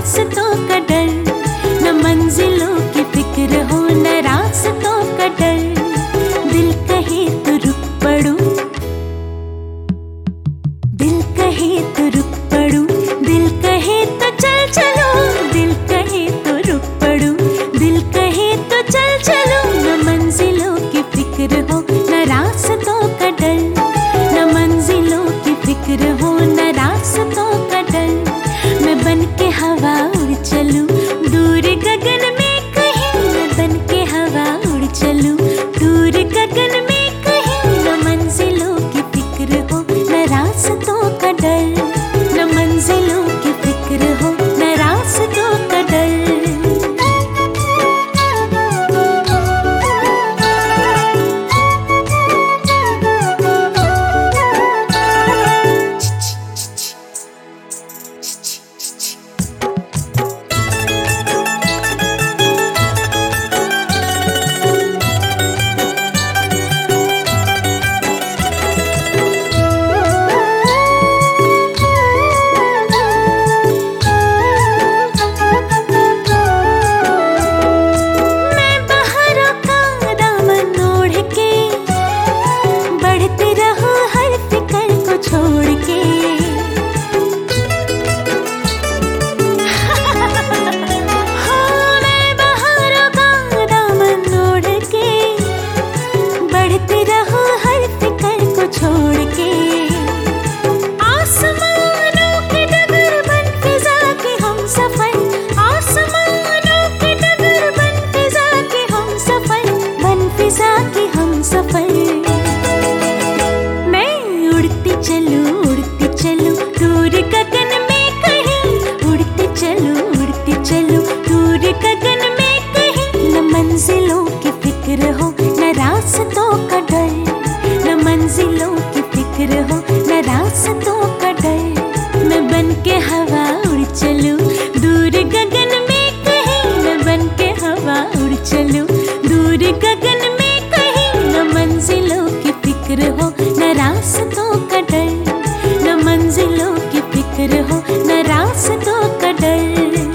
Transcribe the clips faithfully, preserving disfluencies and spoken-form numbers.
रास्तों का डर, न मंजिलों की फिक्र हो न रास्तों का डर। दिल कहे तो रुक पड़ूं, दिल कहे तो रुक पड़ूं, दिल कहे तो चल चलूं, दिल कहे तो रुक पड़ूं, दिल कहे तो चल चलूं। न मंजिलों की फिक्र हो न रास्तों का डर, न मंजिलों की फिक्र हो न रास्तों का डर। मैं बन के हवा उड़ चलूं दूर गगन में कहीं, मैं बन के हवा उड़ चलूं दूर गगन में कहीं। न मंजिलों की फिक्र हो न रास्तों का डर, न मंजिलों की फिक्र हो न रास्तों का डर। मंजिलों की फिक्र हो न रास्तों का डर, न मंजिलों की फिक्र हो न रास्तों का डर। मैं बन के हवा उड़ चलूं दूर गगन में कहीं, मैं बन के हवा उड़ चलूं दूर गगन में कहीं। न मंजिलों की फिक्र हो न रास्तों का डर, न मंजिलों की फिक्र हो न रास्तों का डर।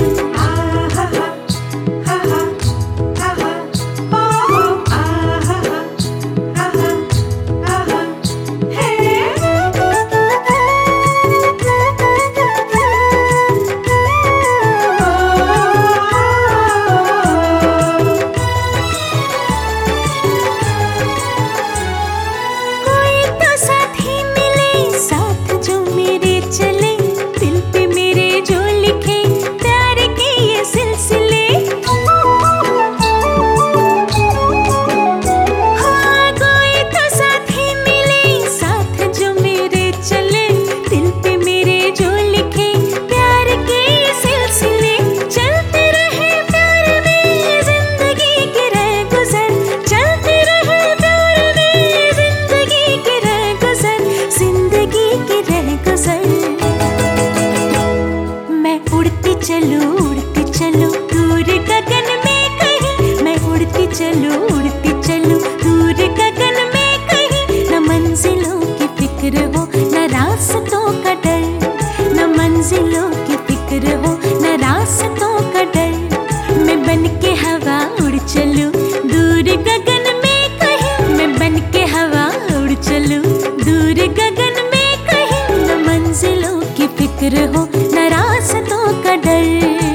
चलूं उड़ती चलूं दूर गगन में कहीं, मैं उड़ती चलूं उड़ती चलूं दूर गगन में कहीं। न मंजिलों की फिक्र हो न रास्तों का डर, न मंजिलों की फिक्र हो न रास्तों का डर। मैं बन के हवा उड़ चलूं दूर गगन में कहीं, मैं बन के हवा उड़ चलूं दूर गगन में कहीं। न मंजिलों की फिक्र हो न रास्तों का डर।